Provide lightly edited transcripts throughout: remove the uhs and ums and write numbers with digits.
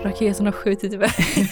Raketen har skjutit iväg.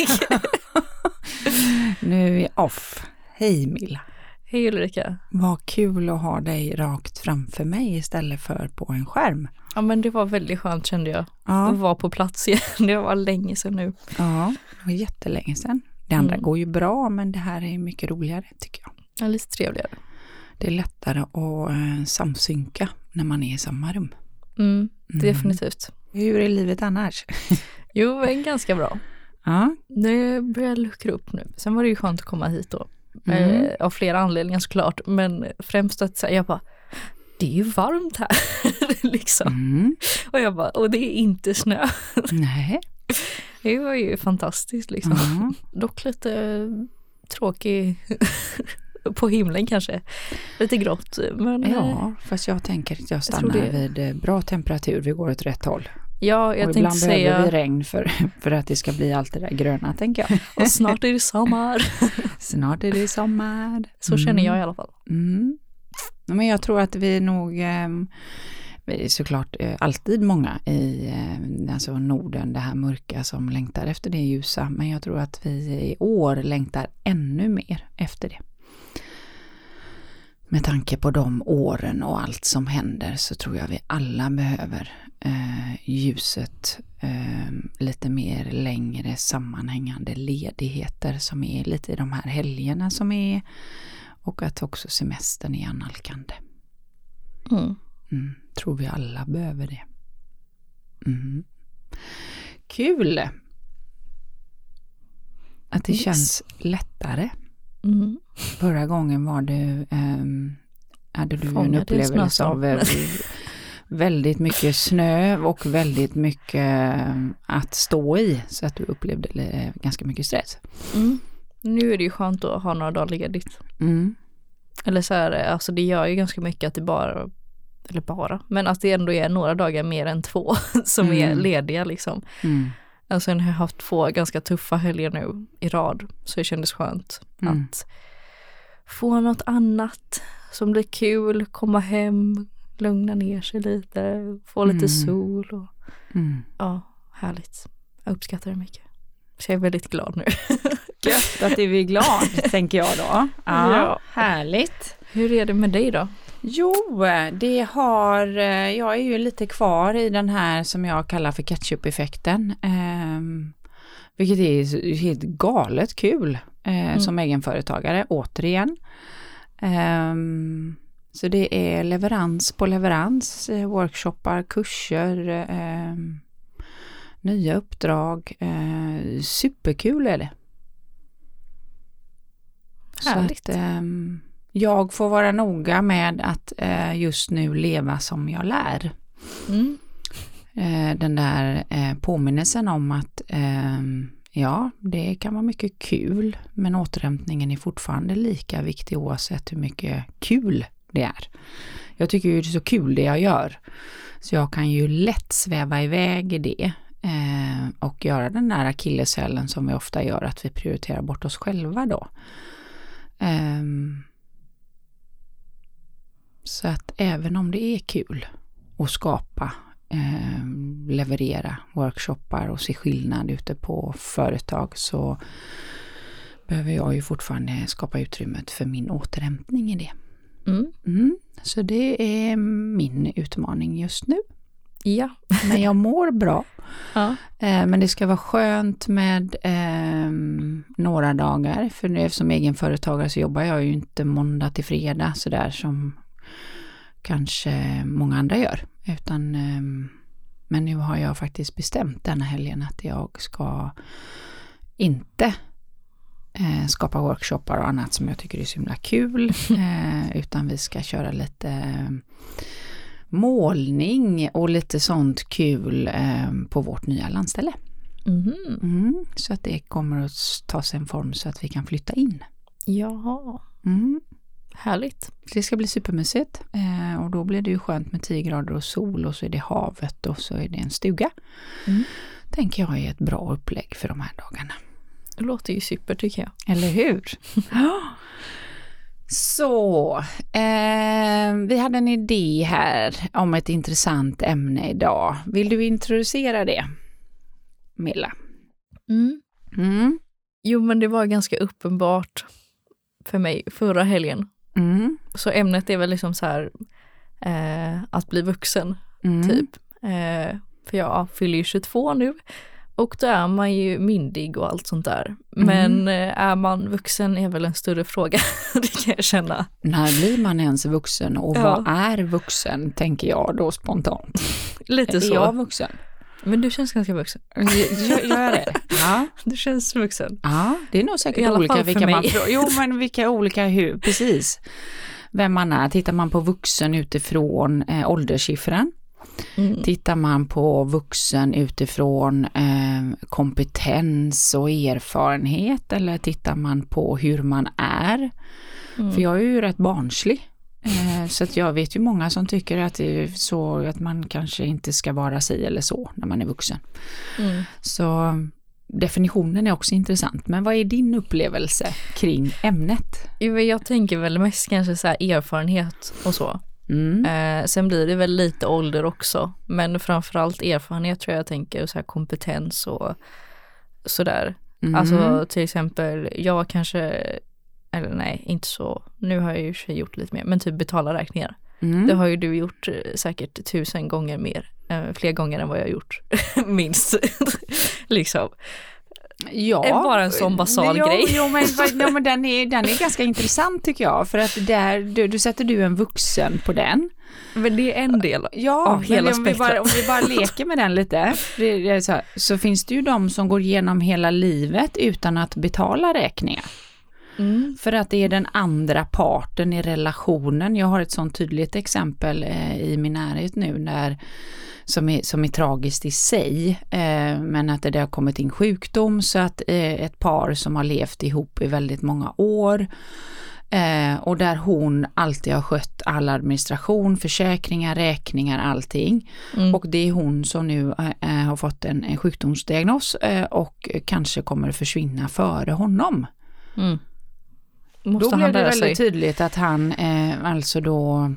Nu är vi off. Hej Milla. Hej Ulrika. Vad kul att ha dig rakt framför mig istället för på en skärm. Ja, men det var väldigt skönt, kände jag. Ja. Att vara på plats igen. Det var länge sedan nu. Ja, det var jättelänge sedan. Det andra går ju bra, men det här är mycket roligare tycker jag. Ja, lite trevligare. Det är lättare att samsynka när man är i samma rum. Definitivt. Hur är livet annars? Jo, men ganska bra. Ja. Det börjar luckra upp nu. Sen var det ju skönt att komma hit då. Av flera anledningar såklart. Men främst att säga, jag bara, det är ju varmt här. liksom. Och jag bara, och det är inte snö. Nej. Det var ju fantastiskt liksom. Dock lite tråkig på himlen kanske. Lite grått. Men, ja, fast jag tänker att jag stannar vid bra temperatur. Vi går åt rätt håll. Ja, jag och tänkte ibland säga... behöver vi regn för att det ska bli allt det där gröna, tänker jag. Och snart är det sommar. Snart är det sommar. Så känner jag i alla fall. Men jag tror att vi nog... Vi är såklart alltid många i alltså Norden, det här mörka som längtar efter det ljusa. Men jag tror att vi i år längtar ännu mer efter det. Med tanke på de åren och allt som händer så tror jag vi alla behöver ljuset, lite mer längre sammanhängande ledigheter som är lite i de här helgerna som är, och att också semestern är analkande. Tror vi alla behöver det. Kul! Att det känns lättare. Förra gången var du hade du en upplevelse av väldigt mycket snö och väldigt mycket att stå i, så att du upplevde ganska mycket stress. Nu är det ju skönt att ha några dagar ledigt. Eller så här, alltså det gör ju ganska mycket att det men att det ändå är några dagar mer än 2 som är lediga liksom. Alltså jag har haft 2 ganska tuffa helger nu i rad, så det kändes skönt att få något annat som blir kul, komma hem, lugna ner sig lite, få lite sol och ja, härligt. Jag uppskattar det mycket. Så jag är väldigt glad nu. Gött att du är glad, tänker jag då. Ja, härligt. Hur är det med dig då? Jo, jag är ju lite kvar i den här som jag kallar för ketchup-effekten. Vilket är helt galet kul som egenföretagare, återigen. Så det är leverans på leverans, workshoppar, kurser, nya uppdrag. Superkul är det. Härligt. Så att, jag får vara noga med att just nu leva som jag lär. Den där påminnelsen om att ja, det kan vara mycket kul, men återhämtningen är fortfarande lika viktig oavsett hur mycket kul det är. Jag tycker ju det är så kul det jag gör. Så jag kan ju lätt sväva iväg i det och göra den där akilleshälen som vi ofta gör, att vi prioriterar bort oss själva då. Så att även om det är kul att skapa, leverera workshoppar och se skillnad ute på företag, så behöver jag ju fortfarande skapa utrymmet för min återhämtning i det. Så det är min utmaning just nu. Ja. Men jag mår bra. Ja. Men det ska vara skönt med några dagar. För nu som egenföretagare så jobbar jag ju inte måndag till fredag så där som kanske många andra gör. Utan, men nu har jag faktiskt bestämt denna helgen att jag ska inte skapa workshoppar och annat som jag tycker är så himla kul. Utan vi ska köra lite målning och lite sånt kul på vårt nya landställe. Så att det kommer att ta sig en form så att vi kan flytta in. Jaha. Härligt. Det ska bli supermysigt och då blir det ju skönt med 10 grader och sol och så är det havet och så är det en stuga. Tänker jag är ett bra upplägg för de här dagarna. Det låter ju super tycker jag. Eller hur? Så, vi hade en idé här om ett intressant ämne idag. Vill du introducera det, Milla? Jo, men det var ganska uppenbart för mig förra helgen. Så ämnet är väl liksom så här att bli vuxen, typ. För jag fyller ju 22 nu. Och då är man ju myndig och allt sånt där. Men är man vuxen är väl en större fråga, det kan jag känna. När blir man ens vuxen och vad är vuxen, tänker jag då spontant. Lite så. Är jag vuxen? Men du känns ganska vuxen. Gör det? Ja. Du känns vuxen. Ja, det är nog säkert olika vilka man frågar. Jo, men vilka olika hur, precis. Vem man är. Tittar man på vuxen utifrån ålderssiffran? Tittar man på vuxen utifrån kompetens och erfarenhet, eller tittar man på hur man är? För jag är ju rätt barnslig. Så att jag vet ju många som tycker att det är så att man kanske inte ska vara si eller så när man är vuxen. Så definitionen är också intressant. Men vad är din upplevelse kring ämnet? Jag tänker väl mest kanske så här erfarenhet och så. Sen blir det väl lite ålder också. Men framförallt erfarenhet tror jag tänker, och så här kompetens och sådär. Alltså till exempel jag kanske, eller nej, inte så. Nu har jag ju gjort lite mer, men typ betala räkningar. Det har ju du gjort säkert 1000 gånger mer. Fler gånger än vad jag har gjort. Minst. Liksom. Ja. Det är bara en sån basal grej. Jo, men den är ganska intressant tycker jag. För att där, du sätter du en vuxen på den. Men det är en del av hela spektrat. Om vi bara leker med den lite. Det är så finns det ju de som går igenom hela livet utan att betala räkningar. För att det är den andra parten i relationen. Jag har ett sånt tydligt exempel i min närhet nu där, som är tragiskt i sig, men att det har kommit in sjukdom, så att ett par som har levt ihop i väldigt många år, och där hon alltid har skött all administration, försäkringar, räkningar, allting. Och det är hon som nu har fått en sjukdomsdiagnos och kanske kommer att försvinna före honom. Då blev det väldigt tydligt att han alltså då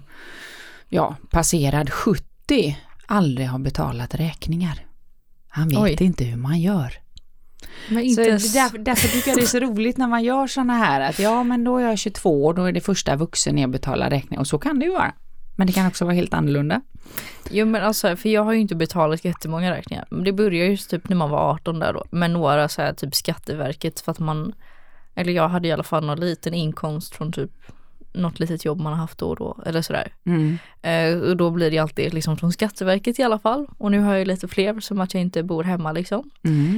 passerad 70 aldrig har betalat räkningar. Han vet inte hur man gör. Men inte så därför tycker jag det är så roligt när man gör såna här att men då är jag 22 och då är det första vuxen jag betalar räkningar, och så kan det ju vara. Men det kan också vara helt annorlunda. Jo, men alltså, för jag har ju inte betalat jättemånga räkningar. Det började ju typ när man var 18 där då. Men några så här typ Skatteverket, för att eller jag hade i alla fall någon liten inkomst från typ något litet jobb man har haft då och då, eller sådär. Och då blir det alltid liksom från Skatteverket i alla fall. Och nu har jag lite fler, som att jag inte bor hemma liksom.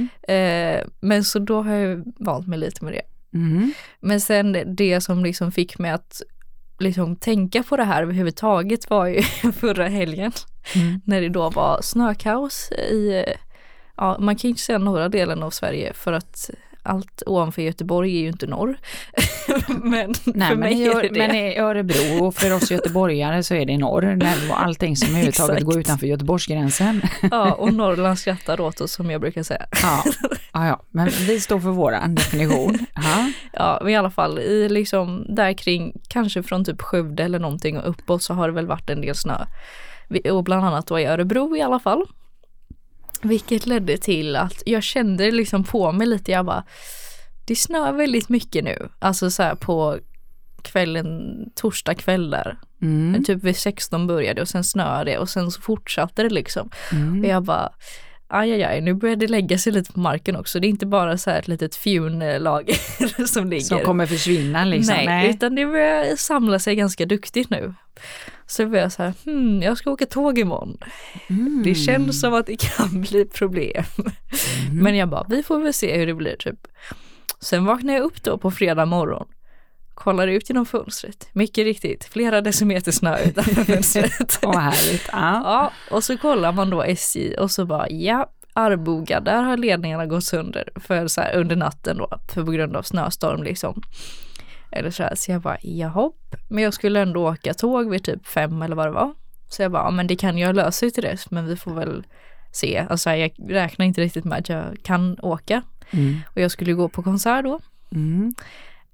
Men så då har jag valt mig lite med det. Men sen det som liksom fick mig att liksom tänka på det här överhuvudtaget var ju förra helgen. När det då var snökaos i, man kan ju inte säga norra delen av Sverige, för att allt ovanför Göteborg är ju inte norr. Men för mig är det det. Men i Örebro och för oss göteborgare så är det norr. Allting som överhuvudtaget går utanför Göteborgsgränsen. Ja, och Norrland skrattar åt oss, som jag brukar säga. Ja, men vi står för våran definition. Ja, men i alla fall i liksom där kring, kanske från typ Skövde eller någonting och uppåt, så har det väl varit en del snö. Och bland annat då i Örebro i alla fall. Vilket ledde till att jag kände liksom på mig lite, jag bara, det snöar väldigt mycket nu. Alltså så här på kvällen, torsdag kväll där. Typ vid 16 började och sen snöade det och sen så fortsatte det liksom. Och jag bara, aj, nu börjar det lägga sig lite på marken också. Det är inte bara så här ett litet fjunlager som ligger. Som kommer försvinna liksom. Nej, utan det börjar samla sig ganska duktigt nu. Så var jag så här, jag ska åka tåg imorgon. Det känns som att det kan bli problem. Men jag bara, vi får väl se hur det blir typ. Sen vaknade jag upp då på fredag morgon. Kollar ut genom fönstret. Mycket riktigt, flera decimeter snö utanför fönstret. Härligt. Ja, och så kollar man då SJ och så bara, Arboga, där har ledningarna gått sönder för så här, under natten då, för på grund av snöstorm liksom. Eller så här, så jag bara, jahopp. Men jag skulle ändå åka tåg vid typ 5 eller vad det var. Så jag bara, men det kan jag lösa till det, men vi får väl se. Alltså jag räknar inte riktigt med att jag kan åka. Och jag skulle gå på konsert då.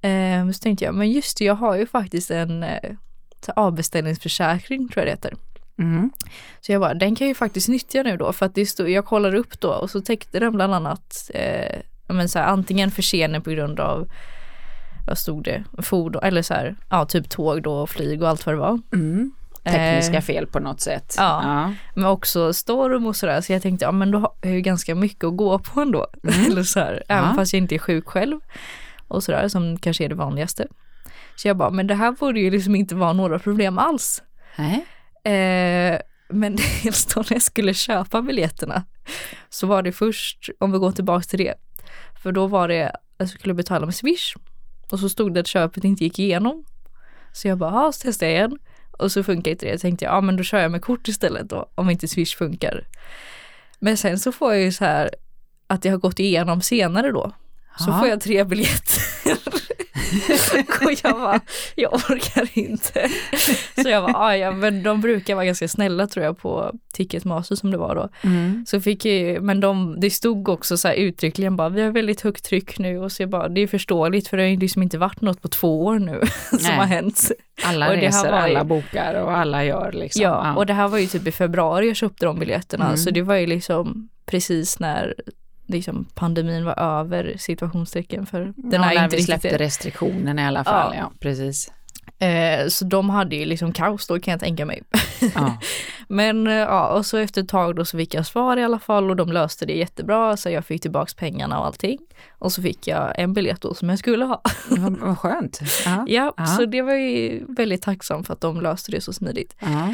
Så tänkte jag, men just det, jag har ju faktiskt en avbeställningsförsäkring, tror jag det heter. Så jag bara, den kan jag ju faktiskt nyttja nu då, för att jag kollar upp då och så täckte den bland annat antingen försening på grund av, vad stod det, fordon eller så här, ja, typ tåg då, flyg och allt vad det var. Tekniska fel på något sätt. Ja. Men också storm och sådär, så jag tänkte, ja men då har jag ju ganska mycket att gå på ändå. Eller så här, även fast jag inte är sjuk själv och sådär, som kanske är det vanligaste. Så jag bara, men det här borde ju liksom inte vara några problem alls. Men dels då när jag skulle köpa biljetterna så var det först, om vi går tillbaka till det, för då var det, jag skulle betala med Swish och så stod det att köpet inte gick igenom. Så jag bara, så testade jag igen och så funkar inte det. Jag tänkte, ja men då kör jag med kort istället då, om inte Swish funkar. Men sen så får jag ju så här att det har gått igenom senare då. Så får jag 3 biljetter. Och jag bara, jag orkar inte. Så jag bara, ja men de brukar vara ganska snälla tror jag på Ticketmaster som det var då. Så fick jag, men det stod också så här uttryckligen bara, vi har väldigt högt tryck nu, och så jag bara, det är förståeligt för det har ju liksom inte varit något på 2 år nu som har hänt. Alla reser, alla bokar och alla gör liksom. Ja, och det här var ju typ i februari jag köpte de biljetterna, så det var ju liksom precis när liksom pandemin var över, situationstecken, för den här när vi släppte restriktionerna i alla fall, ja precis. Så de hade ju liksom kaos då, kan jag tänka mig. Men och så efter ett tag då så fick jag svar i alla fall, och de löste det jättebra, så jag fick tillbaks pengarna och allting. Och så fick jag en biljett då som jag skulle ha. Vad skönt. Ja, så det var ju väldigt tacksam för att de löste det så smidigt.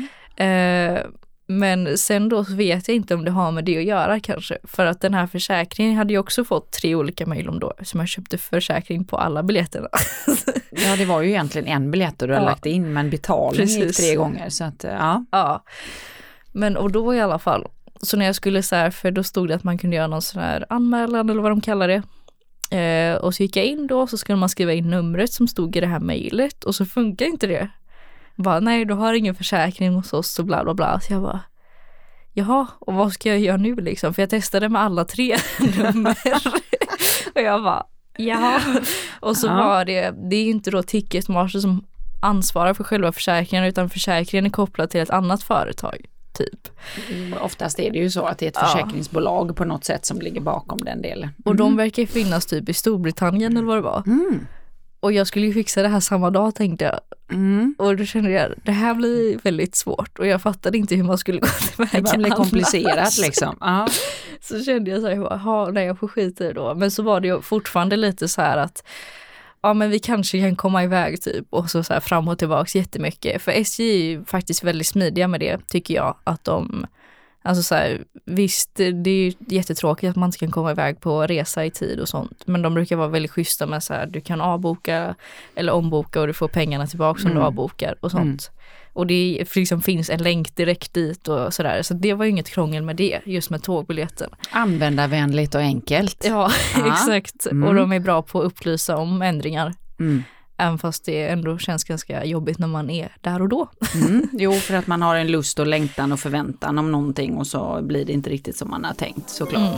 Men sen då så vet jag inte om det har med det att göra kanske. För att den här försäkringen hade ju också fått 3 olika mejl om då. Så jag köpte försäkring på alla biljetterna. Ja, det var ju egentligen en biljett och du har lagt in, men betalning gick 3 gånger. Så att, ja. Men och då i alla fall. Så när jag skulle så här, för då stod det att man kunde göra någon sån här anmälan eller vad de kallar det. Och så gick jag in då, så skulle man skriva in numret som stod i det här mejlet. Och så funkar inte det. Bara, nej, du har ingen försäkring hos oss och bla bla bla. Så jag bara, jaha, och vad ska jag göra nu liksom? För jag testade med alla 3 nummer. Och jag bara, jaha. Och så var det är ju inte då Ticketmaster som ansvarar för själva försäkringen, utan försäkringen är kopplad till ett annat företag, typ. Oftast är det ju så att det är ett försäkringsbolag på något sätt som ligger bakom den delen. Och de verkar ju finnas typ i Storbritannien eller vad det var. Och jag skulle ju fixa det här samma dag, tänkte jag. Och då kände jag, det här blir väldigt svårt. Och jag fattade inte hur man skulle gå tillväga. Det blir komplicerat liksom. Så kände jag så här, nej, jag får skita i då. Men så var det ju fortfarande lite så här att, ja men vi kanske kan komma iväg typ. Och så här fram och tillbaka jättemycket. För SJ är ju faktiskt väldigt smidiga med det, tycker jag. Att de, alltså så här, visst det är ju jättetråkigt att man inte kan komma iväg på resa i tid och sånt. Men de brukar vara väldigt schyssta med så här, du kan avboka eller omboka och du får pengarna tillbaka som du avbokar och sånt. Och det liksom finns en länk direkt dit och sådär. Så det var ju inget krångel med det, just med tågbiljetten. Användarvänligt och enkelt. Ja, exakt. Och de är bra på att upplysa om ändringar. Även fast det ändå känns ganska jobbigt när man är där och då. Jo, för att man har en lust och längtan och förväntan om någonting, och så blir det inte riktigt som man har tänkt, såklart.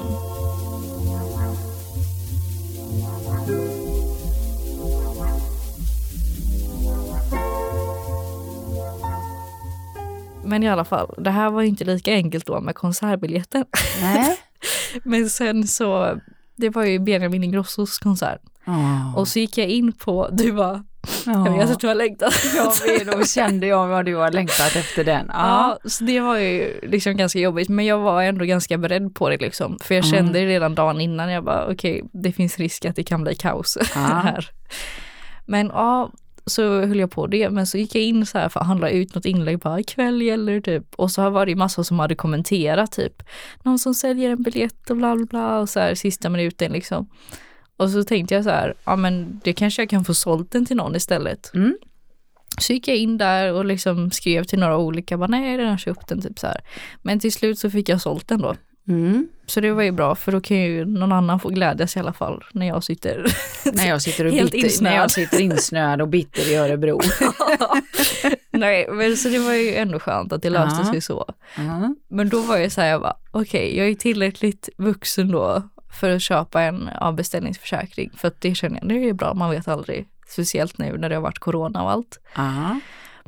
Men i alla fall, det här var inte lika enkelt då med konsertbiljetten. Nej. Men sen så, det var ju Benjamin Ingrossos konsert. Och så gick jag in på, du var, jag vet att du har längtat. Då kände jag vad du har längtat efter den. Ja, så det var ju liksom ganska jobbigt, men jag var ändå ganska beredd på det liksom. För jag kände redan dagen innan, jag bara okej, det finns risk att det kan bli kaos här. Men så höll jag på det, men så gick jag in så här för att handla ut något inlägg bara ikväll eller typ, och så var det massa som hade kommenterat typ, någon som säljer en biljett och bla bla bla och så här sista minuten liksom. Och så tänkte jag så här, ja men det kanske jag kan få sålt den till någon istället. Så gick jag in där och liksom skrev till några olika, bara nej, jag har redan köpt den typ så här. Men till slut så fick jag sålt den då. Så det var ju bra, för då kan ju någon annan få glädjas i alla fall när jag sitter när jag sitter insnöad och bitter i Örebro. Nej, men så det var ju ändå skönt att det löste sig så. Men då var jag så här, jag bara okej, jag är tillräckligt vuxen då för att köpa en avbeställningsförsäkring, för att det känner jag, det är bra, man vet aldrig, speciellt nu när det har varit corona och allt.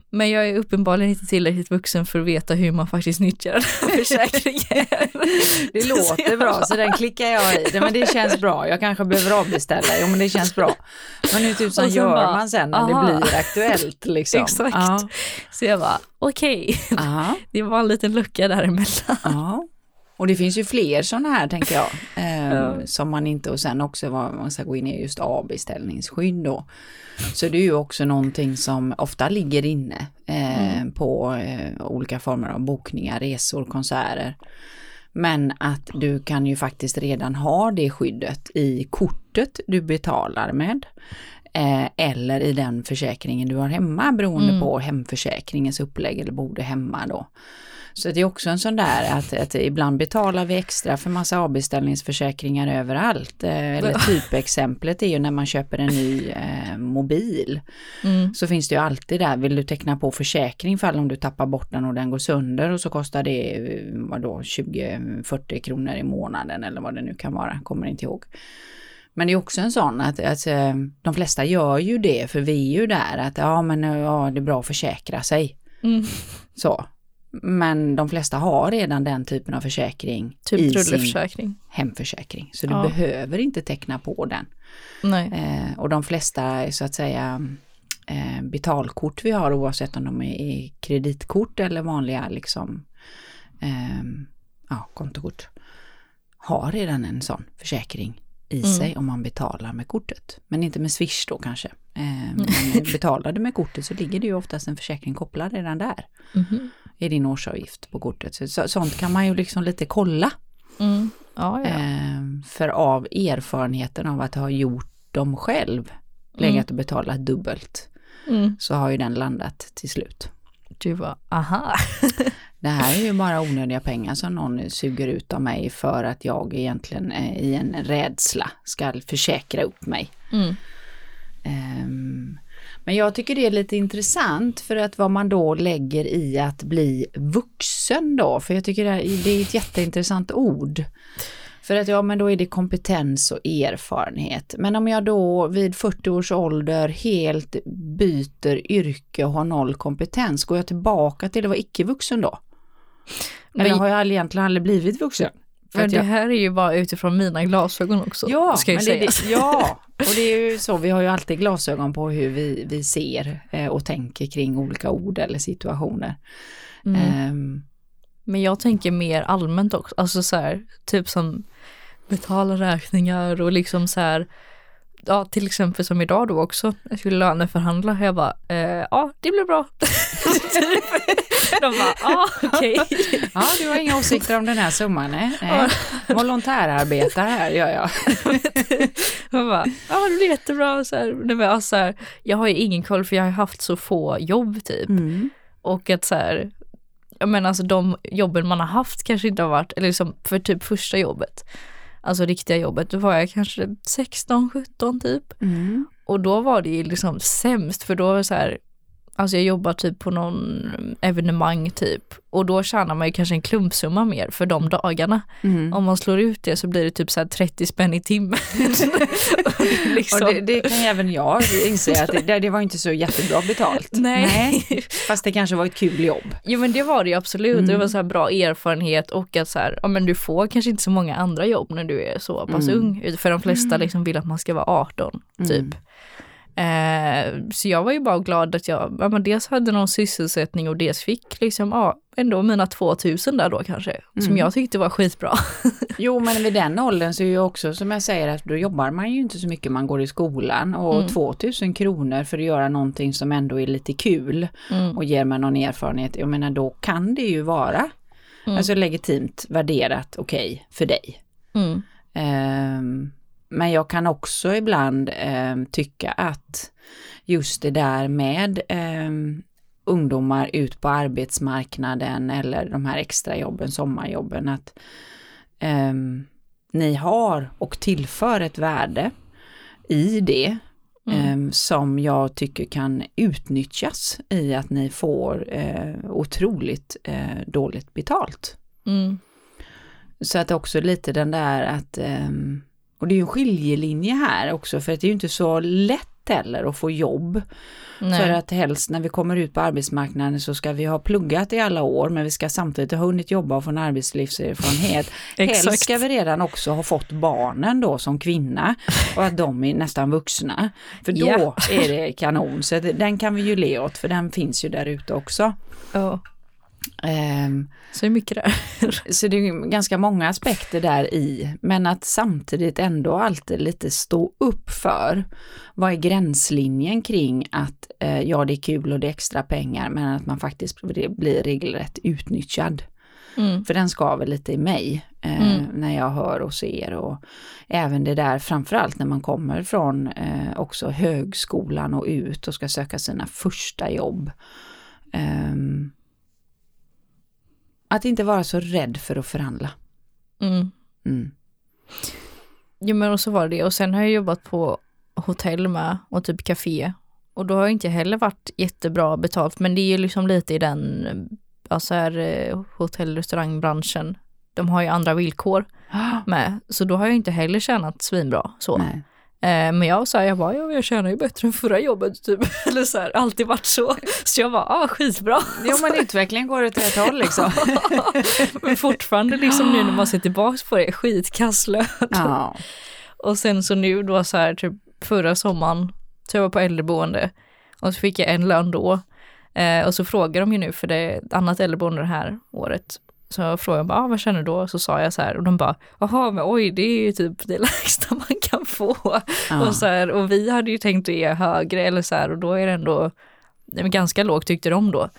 Men jag är uppenbarligen inte tillräckligt vuxen för att veta hur man faktiskt nyttjar den här försäkringen. Det låter bra, så den klickar jag i. Men det känns bra. Jag kanske behöver avbeställa. Jo, men det känns bra. Men hur tusan gör man sen när det blir aktuellt? Liksom? Exakt. Ja. Så jag bara, okej. Det var en liten lucka däremellan. Ja. Och det finns ju fler sådana här, tänker jag, som man inte, och sen också vad man ska gå in i just avbeställningsskydd då. Så det är ju också någonting som ofta ligger inne på olika former av bokningar, resor, konserter. Men att du kan ju faktiskt redan ha det skyddet i kortet du betalar med. Eller i den försäkringen du har hemma, beroende på hemförsäkringens upplägg eller bor du hemma då. Så det är också en sån där att ibland betalar vi extra för massa avbeställningsförsäkringar överallt. Eller typexemplet är ju när man köper en ny mobil. Så finns det ju alltid där, vill du teckna på försäkring för om du tappar bort den och den går sönder, och så kostar det 20-40 kronor i månaden eller vad det nu kan vara, kommer inte ihåg. Men det är också en sån att de flesta gör ju det, för vi är ju där att det är bra att försäkra sig. Så. Men de flesta har redan den typen av försäkring typ i rulleförsäkring, sin hemförsäkring. Så du behöver inte teckna på den. Nej. Och de flesta, så att säga, betalkort vi har, oavsett om de är kreditkort eller vanliga liksom, kontokort, har redan en sån försäkring i sig om man betalar med kortet. Men inte med Swish då kanske. Men betalar du med kortet så ligger det ju oftast en försäkring kopplad redan där. I din årsavgift på kortet. Så, sånt kan man ju liksom lite kolla. För av erfarenheten av att ha gjort dem själv, legat och betalat dubbelt, så har ju den landat till slut. Du var, aha. Det här är ju bara onödiga pengar som någon suger ut av mig för att jag egentligen i en rädsla ska försäkra upp mig. Men jag tycker det är lite intressant, för att vad man då lägger i att bli vuxen då, för jag tycker det är ett jätteintressant ord. För att men då är det kompetens och erfarenhet. Men om jag då vid 40 års ålder helt byter yrke och har 0 kompetens, går jag tillbaka till att vara icke-vuxen då? Eller har jag egentligen aldrig blivit vuxen? Men det här är ju bara utifrån mina glasögon också. Ja, ska jag säga. Och det är ju så, vi har ju alltid glasögon på hur vi ser och tänker kring olika ord eller situationer. Men jag tänker mer allmänt också, alltså så här, typ som betala räkningar och liksom så här, till exempel som idag då också, jag skulle löneförhandla, jag bara, det blir bra. De bara, okej. Ja, du har inga åsikter om den här summan, nej. Volontärarbete här gör jag. Jag bara, det blir jättebra. Så här, jag har ju ingen koll, för jag har haft så få jobb typ. Och att så här, jag menar alltså de jobben man har haft kanske inte har varit, eller liksom för typ första jobbet, alltså riktiga jobbet, då var jag kanske 16-17 typ. Och då var det ju liksom sämst, för då var det så här, alltså jag jobbar typ på någon evenemang typ, och då tjänar man ju kanske en klumpsumma mer för de dagarna. Om man slår ut det så blir det typ så här 30 spänn i timmen. Och det kan även jag inse att det var inte så jättebra betalt. Nej. Fast det kanske var ett kul jobb. Jo, men det var det ju absolut. Det var så här bra erfarenhet, och att så här, men du får kanske inte så många andra jobb när du är så pass ung. För de flesta liksom vill att man ska vara 18 typ. Så jag var ju bara glad att jag dels hade någon sysselsättning, och dels fick liksom ändå mina 2000 där då kanske, som jag tyckte var skitbra. Jo, men vid den åldern så är ju också, som jag säger, att då jobbar man ju inte så mycket, man går i skolan, och 2000 kronor för att göra någonting som ändå är lite kul och ger mig någon erfarenhet, jag menar då kan det ju vara alltså legitimt värderat okej för dig. Men jag kan också ibland tycka att just det där med ungdomar ut på arbetsmarknaden, eller de här extrajobben, sommarjobben, att ni har och tillför ett värde i det som jag tycker kan utnyttjas i att ni får otroligt dåligt betalt. Så att också lite den där att och det är ju en skiljelinje här också, för att det är ju inte så lätt lätt heller att få jobb. Nej. För att helst när vi kommer ut på arbetsmarknaden så ska vi ha pluggat i alla år, men vi ska samtidigt ha hunnit jobba och få en arbetslivserfarenhet. Helst ska vi redan också ha fått barnen då som kvinna och att de är nästan vuxna. För då är det kanon. Så den kan vi ju le åt, för den finns ju där ute också. Ja. Så är mycket där. Så det är ganska många aspekter där i, men att samtidigt ändå alltid lite stå upp för vad är gränslinjen kring att ja, det är kul och det är extra pengar, men att man faktiskt blir regelrätt utnyttjad. För den skaver lite i mig när jag hör och ser, och även det där framförallt när man kommer från också högskolan och ut och ska söka sina första jobb. Att inte vara så rädd för att förhandla. Jo, men och så var det. Och sen har jag jobbat på hotell med och typ café. Och då har jag inte heller varit jättebra betalt. Men det är ju liksom lite i den alltså här, hotell- och restaurangbranschen. De har ju andra villkor med. Så då har jag inte heller tjänat svinbra så. Nej. Men jag tjänar ju bättre än förra jobbet typ. Eller så här, alltid varit så. Så jag var skitbra. Jo, men utvecklingen går åt rätt håll liksom. Men fortfarande liksom nu när man ser tillbaka på det, skitkasslön. Ja. Och sen så nu då så här typ förra sommaren så jag var på äldreboende och så fick jag en lön då. Och så frågar de ju nu, för det är ett annat äldreboende det här året. Så frågade jag bara, vad känner du då? Så sa jag så här, och de bara, jaha, men oj, det är ju typ det lägsta man kan få. Och så här, och vi hade ju tänkt att ge högre eller så här, och då är det ändå ganska lågt tyckte de då.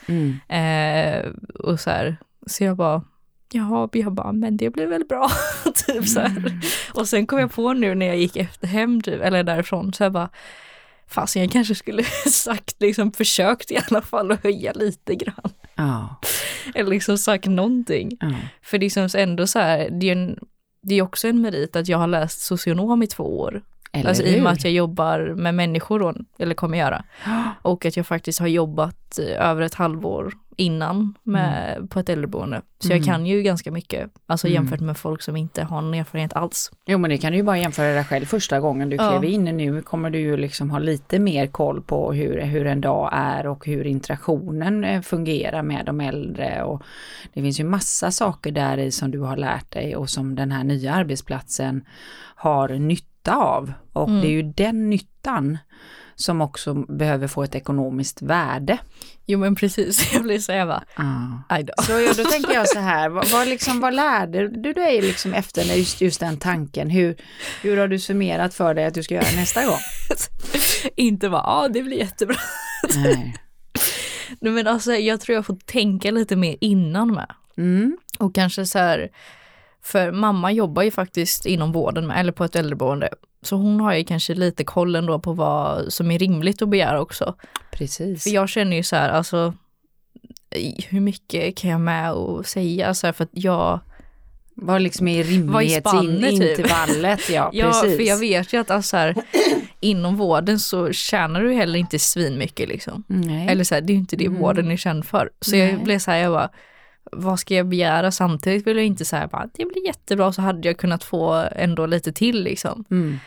Och så här, så jag bara, men det blir väl bra. Typ så här. Och sen kom jag på nu när jag gick efter hem typ, eller därifrån, så jag bara, fast jag kanske skulle sagt, liksom försökt i alla fall att höja lite grann. Eller liksom sagt någonting. För det är som ändå så här, det är också en merit att jag har läst socionom i 2 år. Alltså i och med att jag jobbar med människor då, eller kommer göra. Och att jag faktiskt har jobbat över ett halvår innan på ett äldreboende. Så jag kan ju ganska mycket, alltså jämfört med folk som inte har någon erfarenhet alls. Jo, men det kan du ju bara jämföra dig själv första gången du klev in. Nu kommer du ju liksom ha lite mer koll på hur en dag är och hur interaktionen fungerar med de äldre. Och det finns ju massa saker där i som du har lärt dig och som den här nya arbetsplatsen har nytta av. Och det är ju den nyttan som också behöver få ett ekonomiskt värde. Jo, men precis, jag blir så här va. Så då tänker jag så här, vad lärde du dig liksom efter när just den tanken? Hur har du summerat för dig att du ska göra nästa gång? Inte bara, det blir jättebra. Nej. Men alltså, jag tror jag får tänka lite mer innan med. Och kanske så här, för mamma jobbar ju faktiskt inom vården med, eller på ett äldreboende. Så hon har ju kanske lite koll ändå på vad som är rimligt att begära också. Precis. För jag känner ju så här, alltså hur mycket kan jag med och säga så här, för att jag var liksom i rimlighetsintervallet, typ. Ja, ja, precis. För jag vet ju att alltså här, inom vården så tjänar du heller inte svin mycket liksom. Nej. Eller så här, det är ju inte det vården är känd för. Så jag blev så här, jag bara, vad ska jag begära? Samtidigt vill jag inte säga bara, det blir jättebra, så hade jag kunnat få ändå lite till liksom.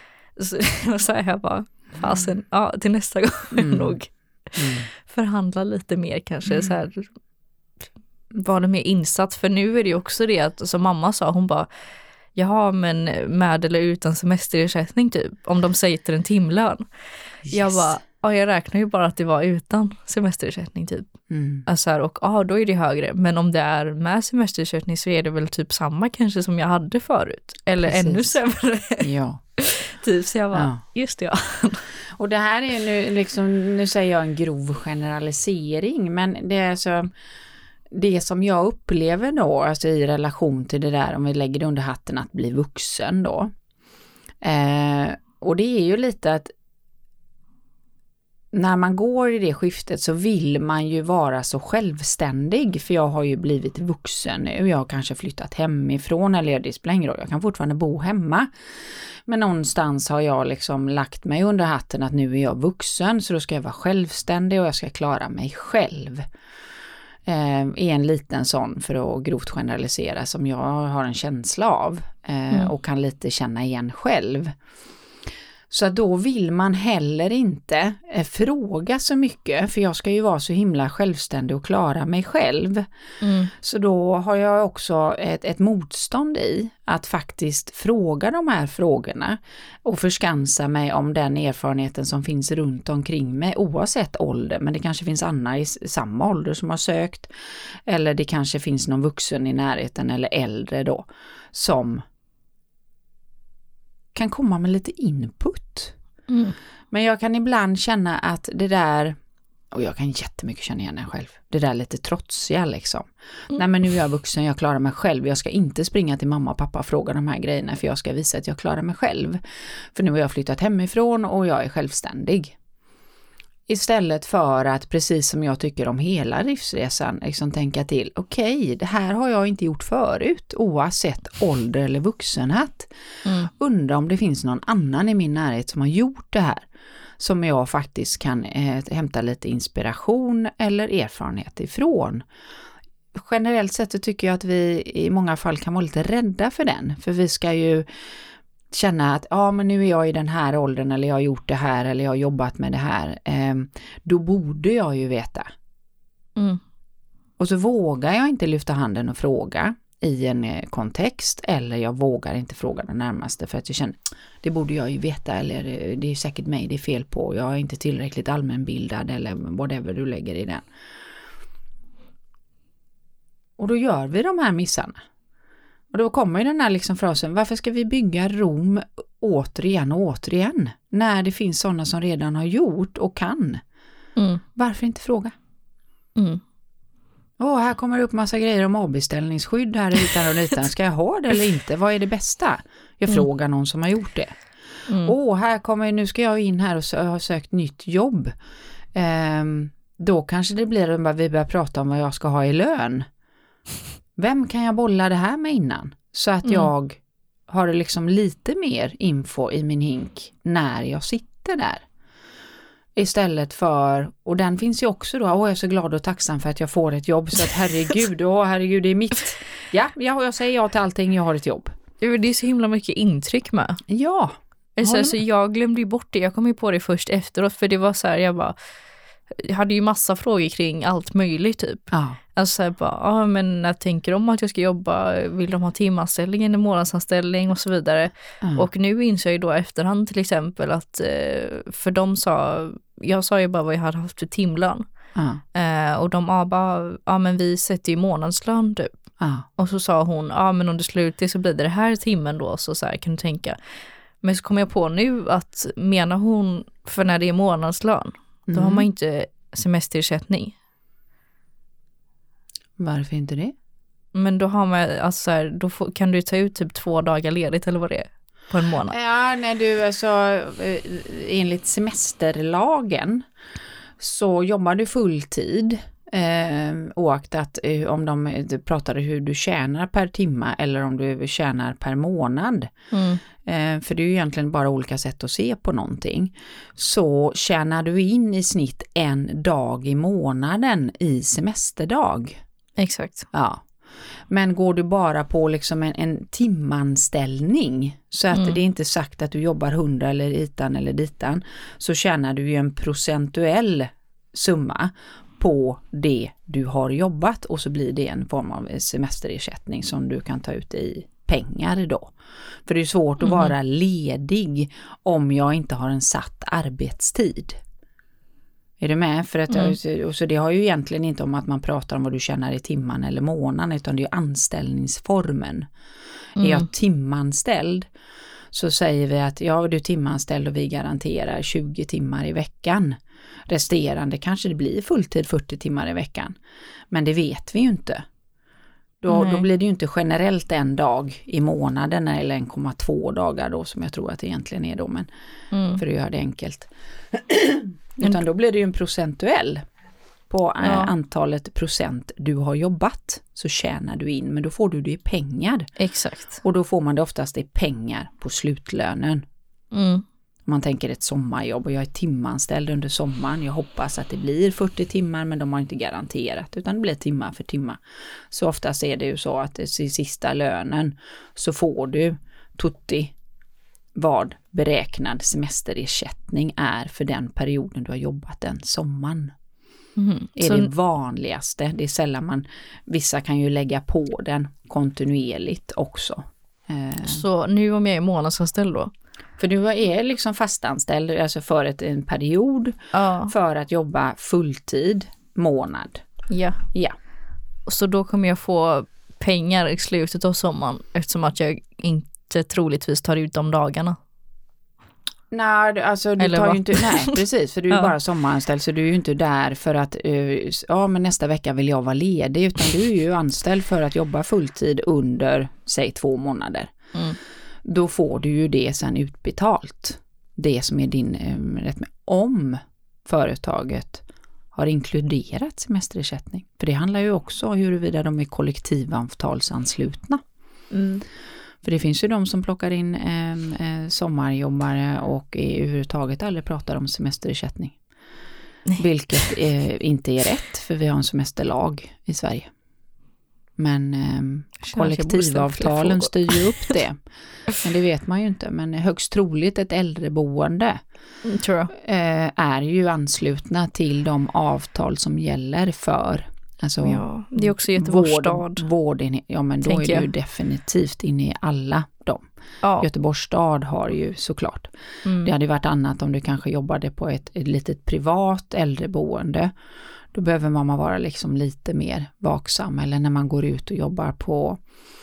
Så jag bara, fasen, till nästa gång nog förhandla lite mer kanske så här, vara mer insatt, för nu är det ju också det att som mamma sa, hon bara, jaha, men med eller utan semesterersättning typ, om de säger till en timlön. Jag bara, jag räknar ju bara att det var utan semesterersättning typ. Alltså här, och då är det högre. Men om det är med semesterersättning så är det väl typ samma kanske som jag hade förut. Eller ännu sämre. Ja. Typ, så jag bara, just det, Och det här är nu liksom, nu säger jag en grov generalisering, men det är så, det som jag upplever då, alltså i relation till det där, om vi lägger det under hatten att bli vuxen då. Och det är ju lite att när man går i det skiftet så vill man ju vara så självständig, för jag har ju blivit vuxen nu. Jag har kanske flyttat hemifrån, eller det spelar ingen roll, jag kan fortfarande bo hemma. Men någonstans har jag liksom lagt mig under hatten att nu är jag vuxen, så då ska jag vara självständig och jag ska klara mig själv. Är en liten sån, för att grovt generalisera, som jag har en känsla av och kan lite känna igen själv. Så då vill man heller inte fråga så mycket, för jag ska ju vara så himla självständig och klara mig själv. Så då har jag också ett motstånd i att faktiskt fråga de här frågorna och förskansa mig om den erfarenheten som finns runt omkring mig, oavsett ålder. Men det kanske finns andra i samma ålder som har sökt, eller det kanske finns någon vuxen i närheten eller äldre då som kan komma med lite input. Men jag kan ibland känna att det där, och jag kan jättemycket känna igen det själv, det där lite trotsiga liksom. Nej, men nu är jag vuxen, jag klarar mig själv. Jag ska inte springa till mamma och pappa och fråga de här grejerna, för jag ska visa att jag klarar mig själv. För nu har jag flyttat hemifrån och jag är självständig. Istället för att, precis som jag tycker om hela livsresan, liksom tänka till, okej, det här har jag inte gjort förut, oavsett ålder eller vuxenhet. Undrar om det finns någon annan i min närhet som har gjort det här, som jag faktiskt kan hämta lite inspiration eller erfarenhet ifrån. Generellt sett så tycker jag att vi i många fall kan vara lite rädda för den, för vi ska ju känna att men nu är jag i den här åldern, eller jag har gjort det här, eller jag har jobbat med det här. Då borde jag ju veta. Och så vågar jag inte lyfta handen och fråga i en kontext, eller jag vågar inte fråga den närmaste för att jag känner, det borde jag ju veta, eller det är säkert mig det är fel på, jag är inte tillräckligt allmänbildad, eller whatever du lägger i den. Och då gör vi de här missarna. Och då kommer ju den här liksom frasen, varför ska vi bygga Rom återigen och återigen när det finns sådana som redan har gjort och kan? Varför inte fråga? Här kommer det upp massa grejer om avbeställningsskydd här utan. Ska jag ha det eller inte? Vad är det bästa? Jag frågar någon som har gjort det. Nu ska jag in här och har sökt nytt jobb. Då kanske det blir att vi börjar prata om vad jag ska ha i lön. Vem kan jag bolla det här med innan? Så att jag har liksom lite mer info i min hink när jag sitter där. Istället för, och den finns ju också då, jag är så glad och tacksam för att jag får ett jobb, så att herregud, det är mitt. Ja, jag säger ja till allting, jag har ett jobb. Det är så himla mycket intryck med. Ja. Så jag glömde ju bort det, jag kom ju på det först efteråt, för det var så här, jag hade ju massa frågor kring allt möjligt typ. Alltså men när tänker de att jag ska jobba, vill de ha timanställning eller månadsanställning och så vidare. Och nu inser jag ju då efterhand till exempel att för de jag sa ju bara vad jag hade haft för timlön. Och de bara, men vi sätter ju månadslön typ. Och så sa hon, men om det slutar så blir det här timmen då, så här kan du tänka. Men så kom jag på nu att menar hon, för när det är månadslön då har man inte semesterersättning. Varför inte det? Men då har man, alltså då kan du ta ut typ 2 dagar ledigt eller vad det är på en månad. Ja, enligt semesterlagen så jobbar du fulltid oaktat om de pratade hur du tjänar per timma eller om du tjänar per månad. För det är ju egentligen bara olika sätt att se på någonting. Så tjänar du in i snitt 1 dag i månaden i semesterdag. Exakt. Ja. Men går du bara på liksom en timanställning, så att det är inte sagt att du jobbar 100 eller hitan eller ditan, så tjänar du ju en procentuell summa på det du har jobbat, och så blir det en form av semesterersättning som du kan ta ut i pengar då. För det är svårt att vara ledig om jag inte har en satt arbetstid. Är du med? För att så det har ju egentligen inte om att man pratar om vad du tjänar i timman eller månaden, utan det är anställningsformen. Är jag timanställd så säger vi att du är timanställd och vi garanterar 20 timmar i veckan. Resterande kanske det blir fulltid 40 timmar i veckan. Men det vet vi ju inte. Då blir det ju inte generellt 1 dag i månaden eller 1,2 dagar då, som jag tror att det egentligen är då, men för att göra det enkelt. Utan då blir det ju en procentuell på antalet procent du har jobbat, så tjänar du in, men då får du det i pengar. Exakt. Och då får man det oftast i pengar på slutlönen. Man tänker ett sommarjobb och jag är timanställd under sommaren. Jag hoppas att det blir 40 timmar, men de har inte garanterat, utan det blir timmar för timmar. Så oftast är det ju så att i sista lönen så får du tutti vad beräknad semesterersättning är för den perioden du har jobbat den sommaren. Är det vanligaste. Det är sällan vissa kan ju lägga på den kontinuerligt också. Så nu om jag är månadsanställd då? För du är liksom fastanställd alltså för en period för att jobba fulltid månad. Ja. Så då kommer jag få pengar i slutet av sommaren eftersom att jag inte troligtvis tar ut de dagarna. Nej, alltså du tar ju inte, nej precis, för du är bara sommaranställd så du är ju inte där för att men nästa vecka vill jag vara ledig, utan du är ju anställd för att jobba fulltid under, säg 2 månader. Då får du ju det sen utbetalt. Det som är din rätt med om företaget har inkluderat semesterersättning. För det handlar ju också om huruvida de är kollektivavtalsanslutna. För det finns ju de som plockar in sommarjobbare och överhuvudtaget aldrig pratar om semesterersättning. Vilket inte är rätt, för vi har en semesterlag i Sverige. Men kollektivavtalen styr ju upp det. Men det vet man ju inte. Men högst troligt ett äldreboende tror jag. Är ju anslutna till de avtal som gäller för alltså det är också Göteborgs stad. Ja, men då är det ju definitivt inne i alla dem. Göteborgs stad har ju såklart. Det hade varit annat om du kanske jobbade på ett litet privat äldreboende. Då behöver man vara liksom lite mer vaksam. Eller när man går ut och jobbar på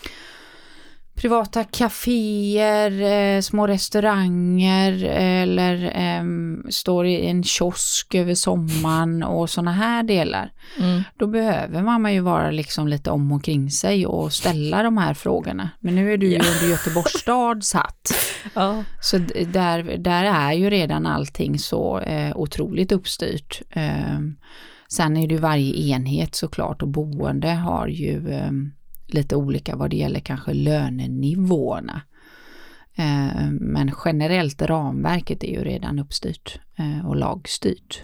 privata kaféer, små restauranger eller står i en kiosk över sommaren och såna här delar. Då behöver man ju vara liksom lite om och kring sig och ställa de här frågorna. Men nu är du ju under Göteborgs stad satt. Så där är ju redan allting så otroligt uppstyrt. Sen är det ju varje enhet såklart, och boende har ju lite olika vad det gäller kanske lönenivåerna. Men generellt ramverket är ju redan uppstyrt och lagstyrt.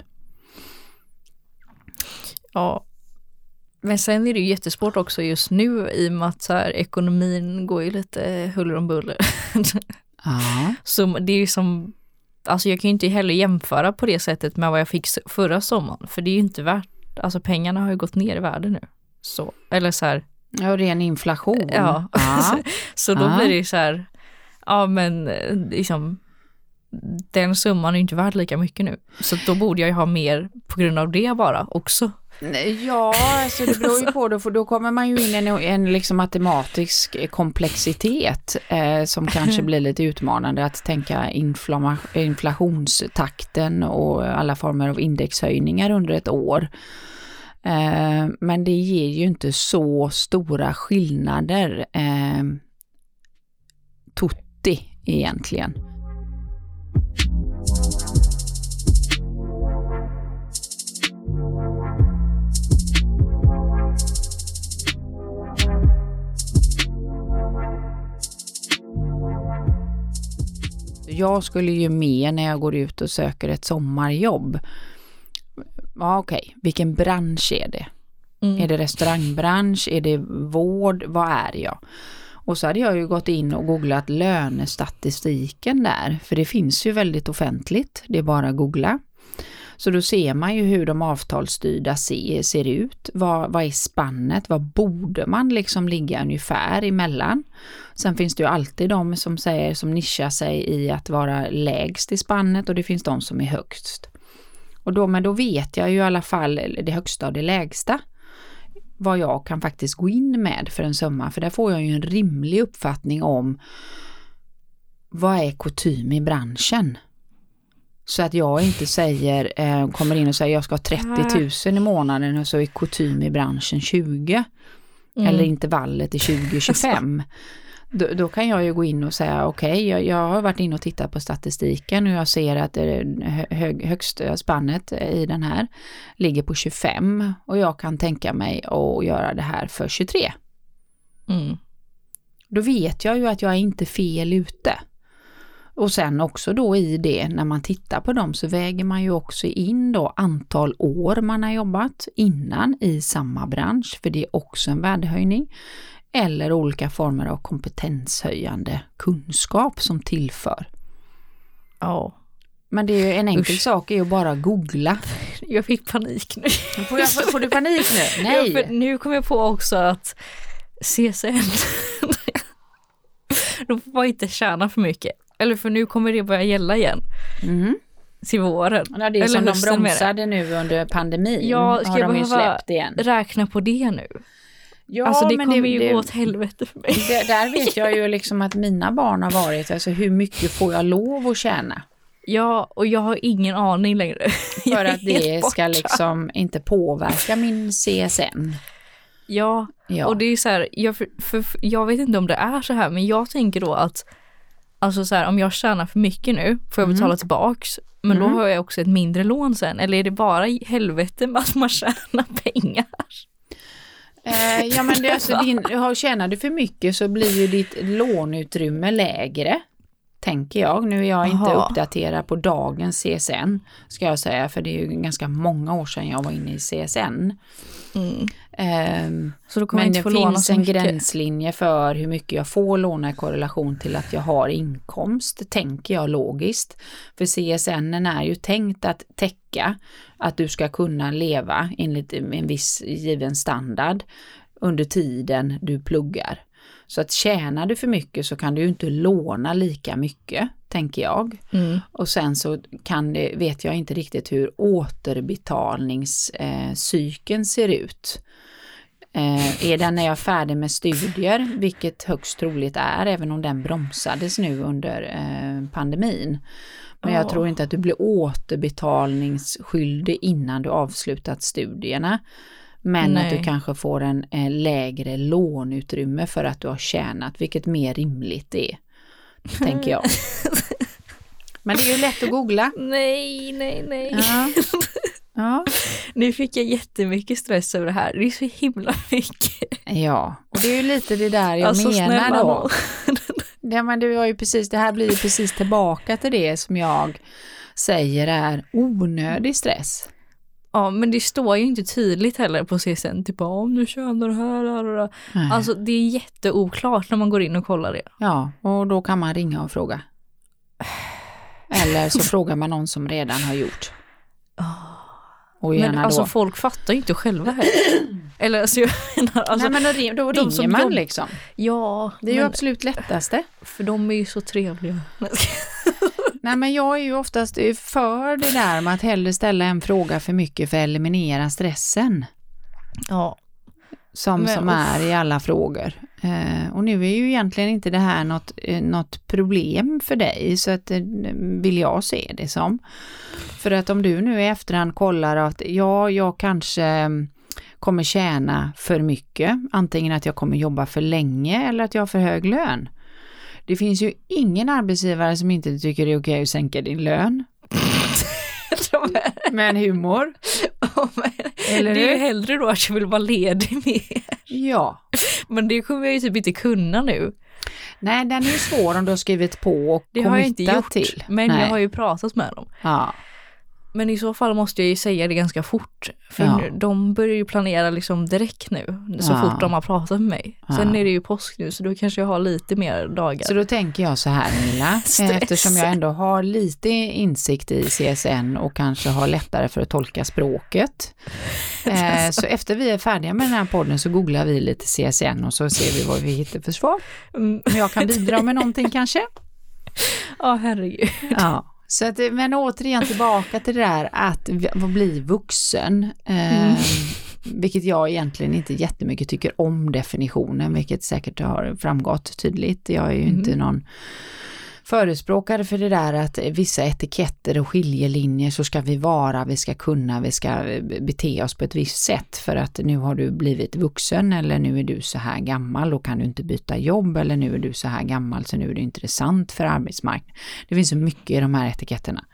Ja, men sen är det ju jättesvårt också just nu i och med att så här, ekonomin går ju lite huller om buller. Så det är ju som, alltså jag kan ju inte heller jämföra på det sättet med vad jag fick förra sommaren, för det är ju inte värt, alltså pengarna har ju gått ner i världen nu. Så, eller så här. Ja, ren inflation. Så då blir det ju så här, men liksom den summan är inte värd lika mycket nu. Så då borde jag ju ha mer på grund av det bara också. Ja, alltså det beror ju på då, för då kommer man ju in i en liksom matematisk komplexitet som kanske blir lite utmanande att tänka inflationstakten och alla former av indexhöjningar under ett år. Men det ger ju inte så stora skillnader tutti egentligen. Jag skulle ju med när jag går ut och söker ett sommarjobb. Ja, okej. Vilken bransch är det? Är det restaurangbransch? Är det vård? Vad är jag? Och så hade jag ju gått in och googlat lönestatistiken där. För det finns ju väldigt offentligt. Det är bara att googla. Så då ser man ju hur de avtalsstyrda ser ut. Vad är spannet? Vad borde man liksom ligga ungefär emellan? Sen finns det ju alltid de som nischar sig i att vara lägst i spannet, och det finns de som är högst. Men då vet jag ju i alla fall det högsta och det lägsta. Vad jag kan faktiskt gå in med för en summa. För där får jag ju en rimlig uppfattning om vad är kutym i branschen. Så att jag inte kommer in och säger jag ska ha 30 000 i månaden och så är kutym i branschen 20. Eller intervallet är 20-25. Då kan jag ju gå in och säga okej, jag har varit in och tittat på statistiken och jag ser att högsta spannet i den här ligger på 25 och jag kan tänka mig att göra det här för 23. Då vet jag ju att jag är inte fel ute. Och sen också då i det, när man tittar på dem så väger man ju också in då antal år man har jobbat innan i samma bransch, för det är också en värdehöjning. Eller olika former av kompetenshöjande kunskap som tillför. Ja. Men det är ju en enkel sak är ju bara googla. Jag fick panik nu. Får du panik nu? Nej. Ja, för nu kom jag på också att CSN då får man inte tjäna för mycket. Eller för nu kommer det börja gälla igen. Till våren. Ja, det är som de bromsade nu under pandemin. Ja, ska jag behöva igen. Räkna på det nu? Ja, alltså det men kommer ju gå åt helvete för mig. Där vet jag ju liksom att mina barn har varit, alltså hur mycket får jag lov att tjäna? Ja, och jag har ingen aning längre. För att det ska liksom inte påverka min CSN. Ja, och det är så här, jag vet inte om det är så här, men jag tänker då att alltså så här, om jag tjänar för mycket nu får jag betala tillbaks, men då har jag också ett mindre lån sen, eller är det bara i helvete med att man tjänar pengar? Ja, men det är alltså tjänar du för mycket så blir ju ditt lånutrymme lägre, tänker jag. Nu är jag inte uppdaterad på dagens CSN, ska jag säga, för det är ju ganska många år sedan jag var inne i CSN. Så då men det finns en gränslinje för hur mycket jag får låna i korrelation till att jag har inkomst, tänker jag logiskt. För CSN är ju tänkt att täcka att du ska kunna leva enligt en viss given standard under tiden du pluggar. Så att tjänar du för mycket så kan du ju inte låna lika mycket, tänker jag. Och sen så vet jag inte riktigt hur återbetalningscykeln ser ut. Är den när jag är färdig med studier, vilket högst troligt är, även om den bromsades nu under pandemin. Men jag tror inte att du blir återbetalningsskyldig innan du avslutat studierna. Men att du kanske får en lägre lånutrymme för att du har tjänat, vilket mer rimligt är, tänker jag. Men det är ju lätt att googla. Nej. Ja. Ja. Nu fick jag jättemycket stress över det här. Det är så himla mycket. Ja, och det är ju lite det där jag menar då. Ja, men det var ju precis, det här blir ju precis tillbaka till det som jag säger är onödig stress. Ja, men det står ju inte tydligt heller på CSN, typ om du tjänar det här. Alltså det är jätteoklart när man går in och kollar det. Ja, och då kan man ringa och fråga. Eller så frågar man någon som redan har gjort. Och men alltså då. Folk fattar ju inte själva här. Eller alltså, jag menar, alltså, nej, men då ringer man liksom. Ja. Det är ju absolut lättaste. För de är ju så trevliga. Nej, men jag är ju oftast för det där med att hellre ställa en fråga för mycket för att eliminera stressen. Ja. Som är i alla frågor. Och nu är ju egentligen inte det här något problem för dig, så att vill jag se det som. För att om du nu i efterhand kollar att jag kanske kommer tjäna för mycket, antingen att jag kommer jobba för länge eller att jag har för hög lön. Det finns ju ingen arbetsgivare som inte tycker det är okej att sänka din lön. Med humor. Eller det är ju hellre då att jag vill vara ledig mer. Ja. Men det kommer jag ju typ inte kunna nu. Nej, den är ju svår om du har skrivit på och det har jag inte gjort till. Men jag har ju pratat med dem. Ja. Men i så fall måste jag ju säga det ganska fort. För de börjar ju planera liksom direkt nu. Så fort de har pratat med mig. Sen är det ju påsk nu, så då kanske jag har lite mer dagar. Så då tänker jag så här, Milla. Eftersom jag ändå har lite insikt i CSN och kanske har lättare för att tolka språket. Så efter vi är färdiga med den här podden så googlar vi lite CSN och så ser vi vad vi hittar för svar. Om jag kan bidra med någonting kanske. Ja, herregud. Ja. Så att, men återigen tillbaka till det där att bli vuxen, vilket jag egentligen inte jättemycket tycker om definitionen, vilket säkert har framgått tydligt. Jag är ju inte någon förespråkare för det där att vissa etiketter och skiljelinjer så ska vi vara, vi ska kunna, vi ska bete oss på ett visst sätt för att nu har du blivit vuxen eller nu är du så här gammal och kan du inte byta jobb eller nu är du så här gammal så nu är du intressant för arbetsmarknaden. Det finns så mycket i de här etiketterna.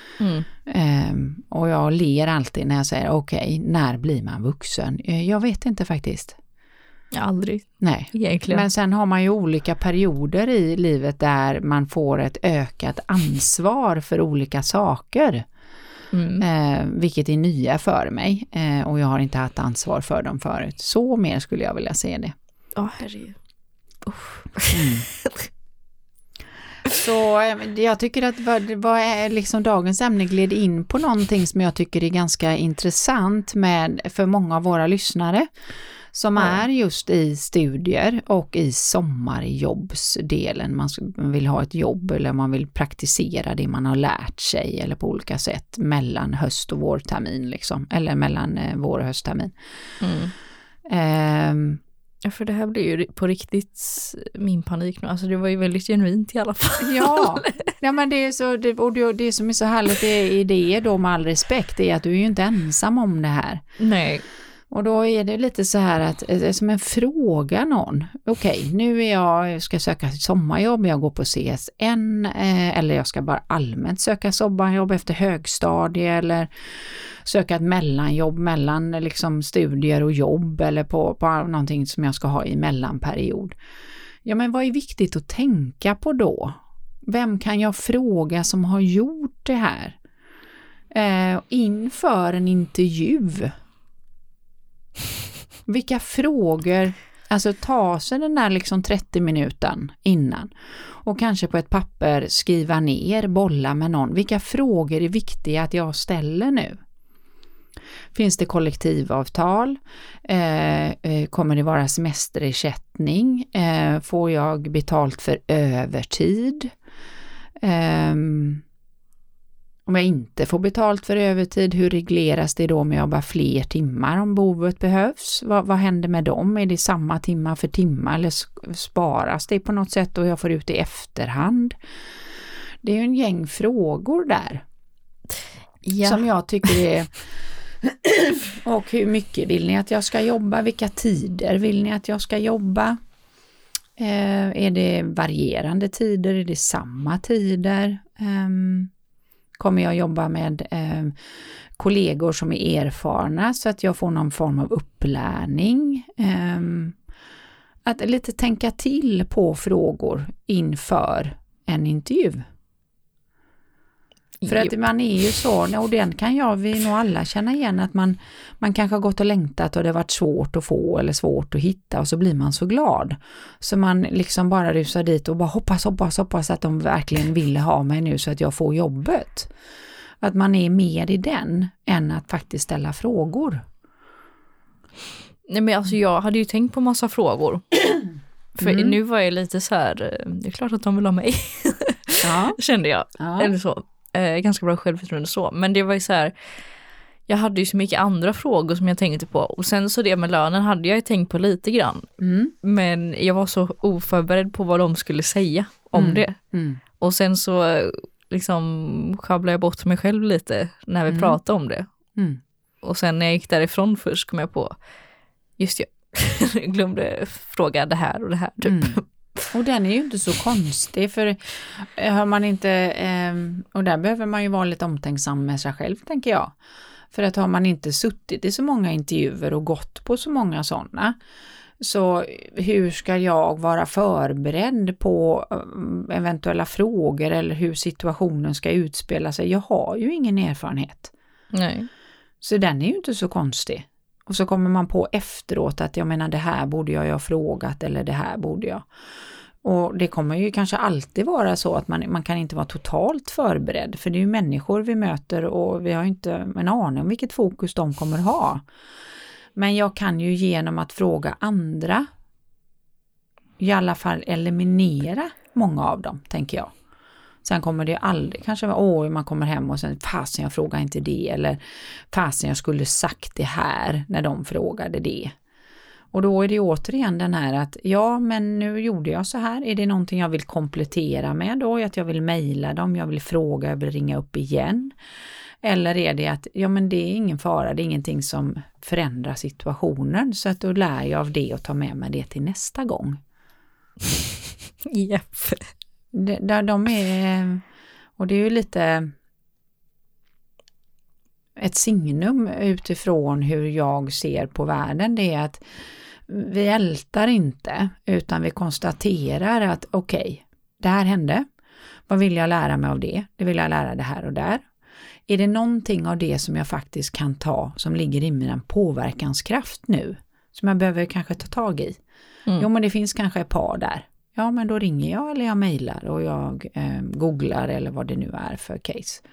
Och jag ler alltid när jag säger okej, när blir man vuxen? Jag vet inte faktiskt. Aldrig. Nej, egentligen. Men sen har man ju olika perioder i livet där man får ett ökat ansvar för olika saker. Vilket är nya för mig. Och jag har inte haft ansvar för dem förut. Så mer skulle jag vilja se det. Ja, herregud. Så jag tycker att vad är liksom dagens ämne gled in på någonting som jag tycker är ganska intressant för många av våra lyssnare som är just i studier och i sommarjobbsdelen. Man vill ha ett jobb eller man vill praktisera det man har lärt sig eller på olika sätt mellan höst och vårtermin liksom, eller mellan vår och hösttermin. Ja, för det här blir ju på riktigt min panik nu. Alltså det var ju väldigt genuint i alla fall. Ja men det är så, det som är så härligt i det då med all respekt är att du är ju inte ensam om det här. Nej. Och då är det lite så här att som en fråga någon. Okej, nu jag ska söka sommarjobb, jag går på CSN eller jag ska bara allmänt söka sommarjobb efter högstadie eller söka ett mellanjobb mellan liksom studier och jobb eller på någonting som jag ska ha i mellanperiod. Ja, men vad är viktigt att tänka på då? Vem kan jag fråga som har gjort det här? Inför en intervju. Vilka frågor, alltså ta sig den där liksom 30 minuten innan och kanske på ett papper skriva ner, bolla med någon. Vilka frågor är viktiga att jag ställer nu? Finns det kollektivavtal? Kommer det vara semesterersättning? Får jag betalt för övertid? Om jag inte får betalt för övertid, hur regleras det då om jag jobbar fler timmar om behovet behövs? Vad händer med dem? Är det samma timmar för timmar eller sparas det på något sätt och jag får ut det i efterhand? Det är ju en gäng frågor där som jag tycker är... Och hur mycket vill ni att jag ska jobba? Vilka tider vill ni att jag ska jobba? Är det varierande tider? Är det samma tider? Kommer jag jobba med kollegor som är erfarna så att jag får någon form av upplärning? Att lite tänka till på frågor inför en intervju. För att man är ju så, och den kan vi nog alla känna igen, att man kanske har gått och längtat och det har varit svårt att få eller svårt att hitta och så blir man så glad. Så man liksom bara rusar dit och bara hoppas att de verkligen vill ha mig nu så att jag får jobbet. Att man är mer i den än att faktiskt ställa frågor. Nej, men alltså jag hade ju tänkt på massa frågor. För nu var jag lite så här, det är klart att de vill ha mig. Ja. Kände jag. Ja. Eller så. Ganska bra självförtroende så. Men det var ju så här, jag hade ju så mycket andra frågor som jag tänkte på. Och sen så det med lönen hade jag ju tänkt på lite grann. Men jag var så oförberedd på vad de skulle säga om det. Och sen så liksom sjabblade jag bort mig själv lite när vi pratade om det. Och sen när jag gick därifrån först kom jag på, just jag glömde fråga det här och det här typ. Och den är ju inte så konstig, för har man inte, och där behöver man ju vara lite omtänksam med sig själv, tänker jag. För att har man inte suttit i så många intervjuer och gått på så många sådana, så hur ska jag vara förberedd på eventuella frågor eller hur situationen ska utspela sig? Jag har ju ingen erfarenhet. Nej. Så den är ju inte så konstig. Och så kommer man på efteråt att jag menar det här borde jag ha frågat eller det här borde jag. Och det kommer ju kanske alltid vara så att man kan inte vara totalt förberedd. För det är ju människor vi möter och vi har inte en aning om vilket fokus de kommer ha. Men jag kan ju genom att fråga andra i alla fall eliminera många av dem, tänker jag. Sen kommer det aldrig, kanske man kommer hem och sen fasen jag frågar inte det, eller fasen jag skulle sagt det här när de frågade det. Och då är det återigen den här att ja, men nu gjorde jag så här, är det någonting jag vill komplettera med då, att jag vill mejla dem, jag vill fråga, jag vill ringa upp igen. Eller är det att ja, men det är ingen fara, det är ingenting som förändrar situationen, så att då lär jag av det och tar med mig det till nästa gång. Japp. Där de är, och det är ju lite ett signum utifrån hur jag ser på världen, det är att vi ältar inte utan vi konstaterar att okej, det här hände, vad vill jag lära mig av det? Det vill jag lära det här och där. Är det någonting av det som jag faktiskt kan ta som ligger i min påverkanskraft nu som jag behöver kanske ta tag i? Jo, men det finns kanske ett par där. ja men då ringer jag eller jag mejlar och jag googlar eller vad det nu är för case.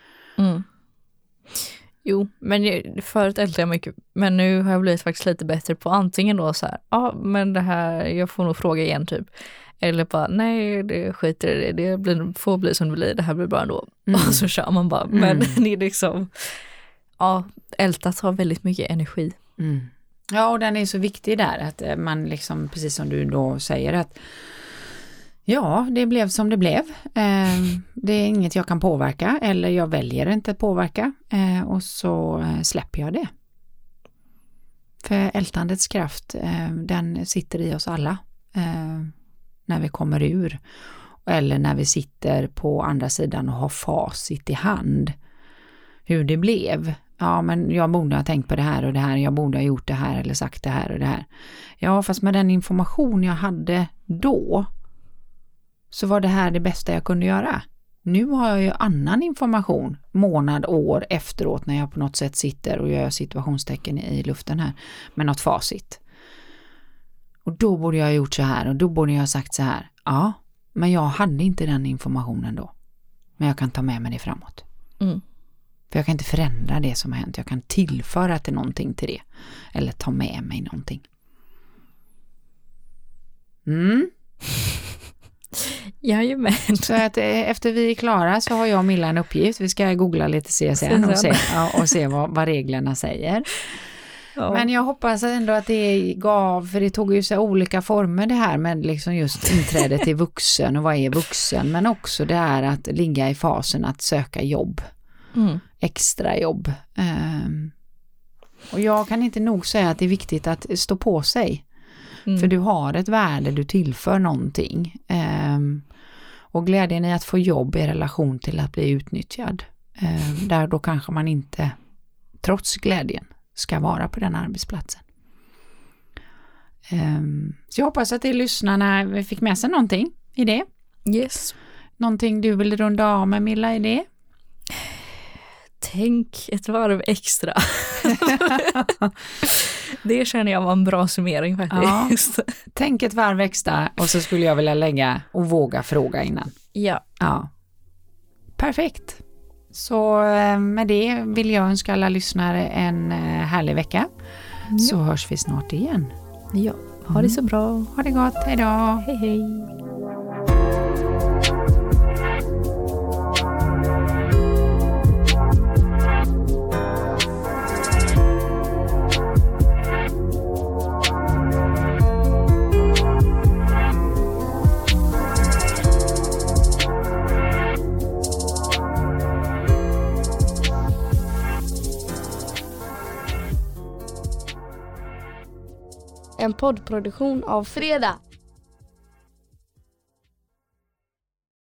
Jo, men förut ältade jag mycket, men nu har jag blivit faktiskt lite bättre på antingen då så här, men det här, jag får nog fråga igen typ. Eller bara, nej, det skiter i det får bli som det blir, det här blir bra ändå. Och så kör man bara, men det är liksom, älta tar väldigt mycket energi. Ja, och den är så viktig där, att man liksom, precis som du då säger, att ja, det blev som det blev. Det är inget jag kan påverka, eller jag väljer inte att påverka, och så släpper jag det. För ältandets kraft, den sitter i oss alla när vi kommer ur. Eller när vi sitter på andra sidan och har facit i hand. Hur det blev. Ja, men jag borde ha tänkt på det här och det här. Jag borde ha gjort det här eller sagt det här och det här. Ja, fast med den information jag hade då så var det här det bästa jag kunde göra. Nu har jag ju annan information månad, år efteråt när jag på något sätt sitter och gör situationstecken i luften här med något facit. Och då borde jag ha gjort så här och då borde jag ha sagt så här. Ja, men jag hade inte den informationen då. Men jag kan ta med mig det framåt. För jag kan inte förändra det som har hänt. Jag kan tillföra till någonting till det. Eller ta med mig någonting. Jajamän. Så att efter vi är klara så har jag och Milla en uppgift. Vi ska googla lite CSN och se vad reglerna säger. Ja. Men jag hoppas ändå att det gav, för det tog ju så olika former det här med liksom just inträdet till vuxen och vad är vuxen. Men också det är att ligga i fasen att söka jobb. Extra jobb. Och jag kan inte nog säga att det är viktigt att stå på sig. För du har ett värde, du tillför någonting. Och glädjen i att få jobb i relation till att bli utnyttjad. Där då kanske man inte, trots glädjen, ska vara på den arbetsplatsen. Så jag hoppas att lyssnarna fick med sig någonting i det. Yes. Någonting du vill runda av med, Milla, i det? Tänk ett varv extra. Det känner jag var en bra summering faktiskt. Ja, tänk ett varv extra och så skulle jag vilja lägga och våga fråga innan. Ja. Perfekt. Så med det vill jag önska alla lyssnare en härlig vecka. Så hörs vi snart igen. Ja, ha det så bra. Ha det gott, hej då. Hej hej. En poddproduktion av Fredag.